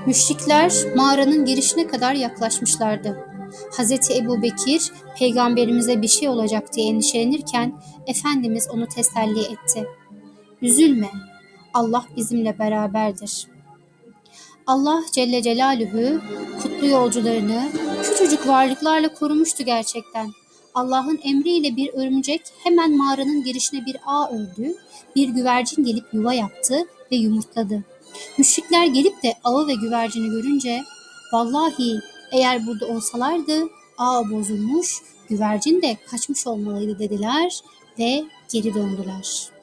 Müşrikler mağaranın girişine kadar yaklaşmışlardı. Hazreti Ebubekir peygamberimize bir şey olacak diye endişelenirken Efendimiz onu teselli etti. Üzülme, Allah bizimle beraberdir. Allah Celle Celaluhu kutlu yolcularını küçücük varlıklarla korumuştu gerçekten. Allah'ın emriyle bir örümcek hemen mağaranın girişine bir ağ ördü, bir güvercin gelip yuva yaptı ve yumurtladı. Müşrikler gelip de ağı ve güvercini görünce, vallahi eğer burada olsalardı ağ bozulmuş, güvercin de kaçmış olmalıydı dediler ve geri döndüler.